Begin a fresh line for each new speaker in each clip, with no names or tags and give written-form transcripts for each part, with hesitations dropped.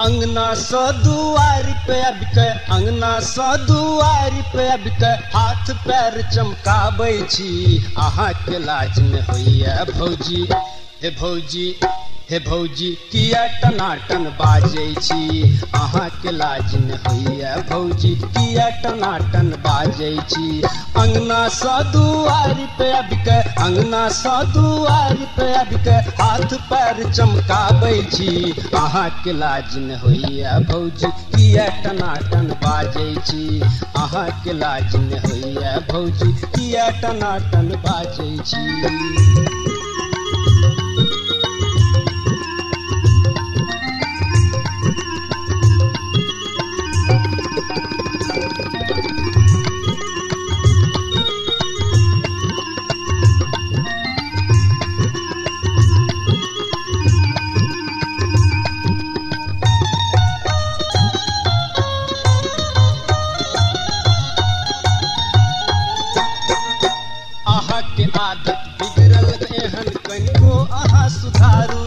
अंगना सा दुआरी पे अबिके अंगना सा दुआरी पे अबिके हाथ पैर चमकाबै छी अहाँ के लाज में होइए भौजी हे भौजी किया टनाटन बाजै छी अहाँ के लाज में होइए भौजी किया टनाटन बाजै छी अंगना सा दुआरी पे अबिके अंगना सा दुआरी पे अबिके हाथ पैर चमकाबै छी अहाँ के लाज में होइए भौजी किया टनाटन बाजै छी अहाँ के लाज में होइए भौजी किया टनाटन बाजै छी। के आदत बिगड़ल एहन कनिको अहाँ सुधारू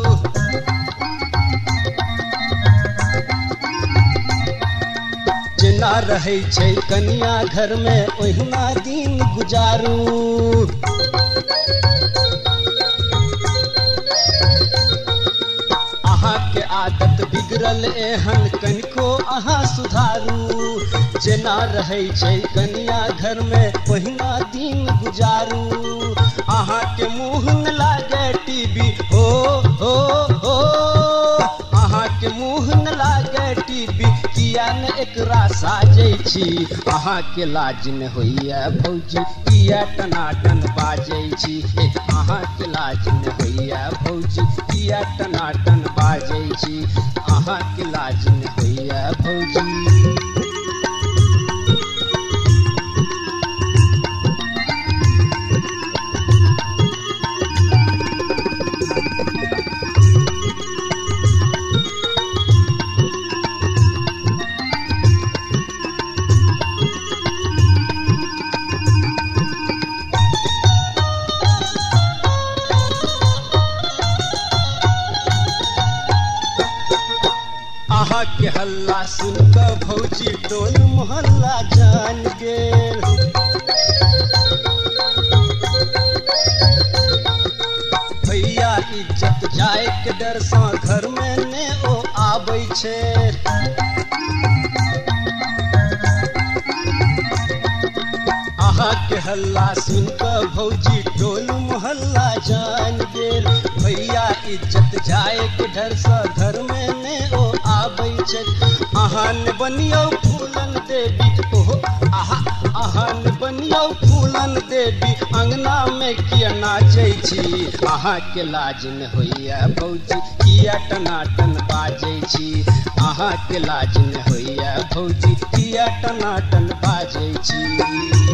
जेना रहै छै कनिया घर में ओहिना दिन गुजारू अहाँ के आदत बिगड़ल एहन कनिको अहाँ सुधारू जेना रहै छै कनिया घर में ओहिना दिन गुजारू अहाँ के मुँह न लागे टीवी हो अहाँ के मुँह न लागे टीवी किया न एकरा साजै छी अहाँ के लाज न होइए भौजी किया टनाटन बाजै छी अहाँ के लाज न होइए भौजी किया टनाटन बाजै छी अहाँ के लाज न होइए भौजी। अहाँ के हल्ला सुन के भौजी टोल मोहल्ला जान गेल भैया इज्जत जाए के डर सँ घर में ने ओ आबै छै अहाँ के हल्ला सुन के भौजी टोल मोहल्ला जान गेल भैया इज्जत जाए के डर सँ घर में ने ओ आबै छै अहाँ ने बनियौ फूलन देवी ओहो अहाँ ने बनियौ फूलन देवी अंगना में किया नाचै छी अहाँ के लाज न होइए भौजी किया टनाटन बाजै छी अहाँ के लाज न होइए भौजी किया टनाटन बाजै छी।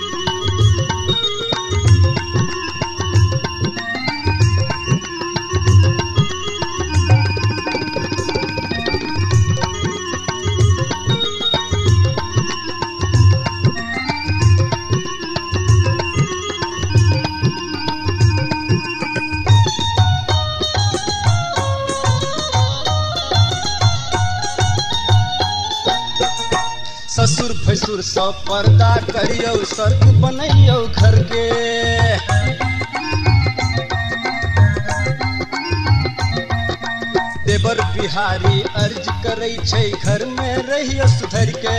ससुर भसुर सब पर्दा करियो स्वर्ग बनैयो घर के देवर बिहारी अर्ज करै छै घर में रहियो सुधर के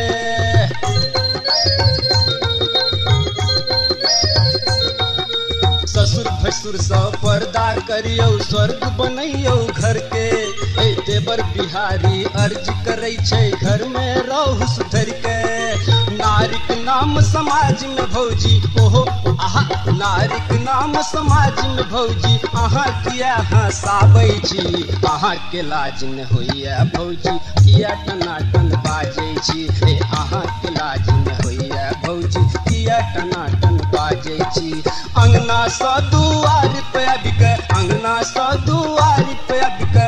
ससुर भसुर सब पर्दा करियो स्वर्ग बनैयो घर के देवर बिहारी अर्ज करै छै घर में रहु सुधर के नारिक नाम समाज में भौजी ओहो नारिक नाम समाज में भौजी अहाँ किया हँसाबै छी अहाँ के लाज न होइए भौजी किया टनाटन बाजै छी अहाँ के लाज न होइए भौजी किया टनाटन बाजै छी अंगना सा दुआरी पे अबिके अंगना सा दुआरी पे अबिके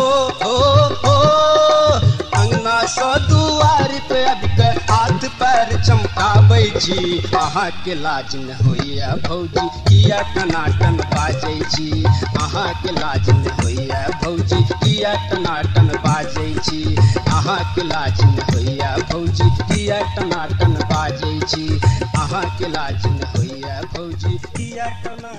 अंगना सा दुआरी पे अबिके हाथ पैर चमकाबै छी अहाँ के लाज न होइए भौजी किया टनाटन बाजै छी अहाँ के लाज न होइए भौजी किया किया टनाटन बाजै छी अहाँके लाज न होइया भौजी किया टनाटन बाजै छी अहाँके लाज न होइया भौजी किया टना